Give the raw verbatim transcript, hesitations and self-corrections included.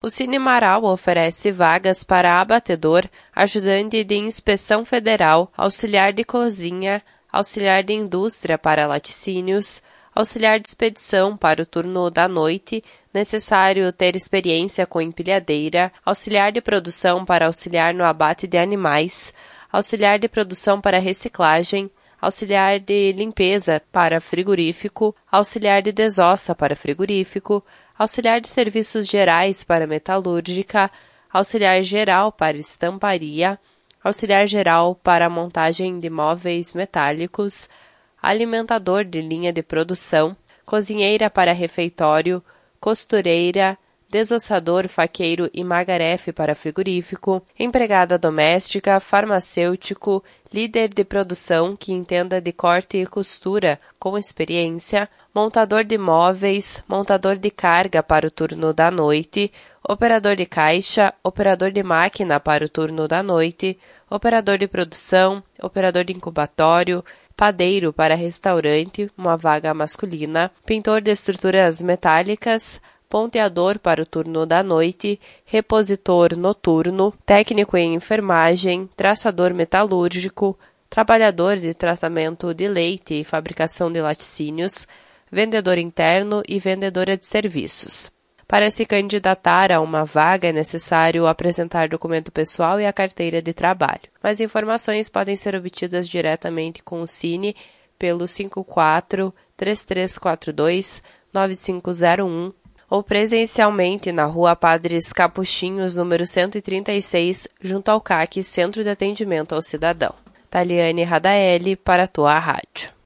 O Cine Marau oferece vagas para abatedor, ajudante de inspeção federal, auxiliar de cozinha, auxiliar de indústria para laticínios, auxiliar de expedição para o turno da noite, necessário ter experiência com empilhadeira, auxiliar de produção para auxiliar no abate de animais, auxiliar de produção para reciclagem, auxiliar de limpeza para frigorífico, auxiliar de desossa para frigorífico, auxiliar de serviços gerais para metalúrgica, auxiliar geral para estamparia, auxiliar geral para montagem de móveis metálicos, alimentador de linha de produção, cozinheira para refeitório, costureira, desossador, faqueiro e magarefe para frigorífico, empregada doméstica, farmacêutico, líder de produção que entenda de corte e costura com experiência, montador de móveis, montador de carga para o turno da noite, operador de caixa, operador de máquina para o turno da noite, operador de produção, operador de incubatório, padeiro para restaurante, uma vaga masculina, pintor de estruturas metálicas, ponteador para o turno da noite, repositor noturno, técnico em enfermagem, traçador metalúrgico, trabalhador de tratamento de leite e fabricação de laticínios, vendedor interno e vendedora de serviços. Para se candidatar a uma vaga é necessário apresentar documento pessoal e a carteira de trabalho. Mais informações podem ser obtidas diretamente com o Cine pelo cinco quatro, três três quatro dois, nove cinco zero um ou presencialmente na Rua Padres Capuchinhos, número cento e trinta e seis, junto ao C A C, Centro de Atendimento ao Cidadão. Taliane Radaeli, para a tua rádio.